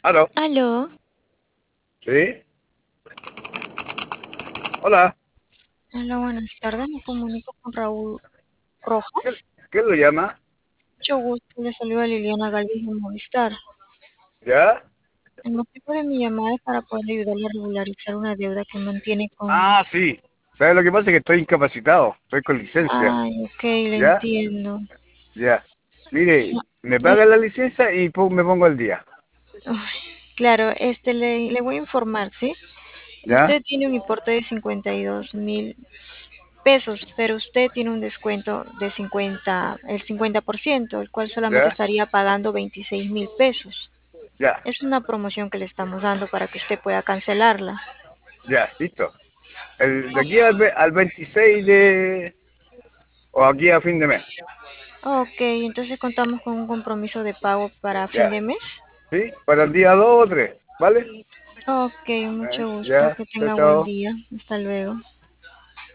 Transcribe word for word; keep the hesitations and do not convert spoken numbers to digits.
Aló, Aló, ¿sí? Hola, hola, buenas tardes. Me comunico con Raúl Rojas. ¿qué, qué lo llama? Mucho gusto. Le saluda Liliana Galvez de Movistar. ¿Ya? El motivo de mi llamada es para poder ayudarle a regularizar una deuda que mantiene con... Ah, sí. ¿Sabes lo que pasa? Es que estoy incapacitado, estoy con licencia. Ay, ok, le ¿Ya? entiendo. Ya. Mire, No, me eh, paga la licencia y pum, me pongo al día. ay, claro, este le, le voy a informar, ¿sí? ¿Ya? Usted tiene un importe de cincuenta y dos mil pesos, pero usted tiene un descuento de cincuenta, el cincuenta por ciento, el cual solamente ¿Ya? estaría pagando veintiséis mil pesos. Ya. Es una promoción que le estamos dando para que usted pueda cancelarla. Ya, listo. El, de aquí al, ve- al veintiséis de... o aquí a fin de mes. Ok, entonces contamos con un compromiso de pago para fin Ya. de mes. ¿Sí? Para el día dos o tres, ¿vale? Ok, ¿Eh? mucho gusto. Ya. Que Chao, tenga buen chao. día. Hasta luego.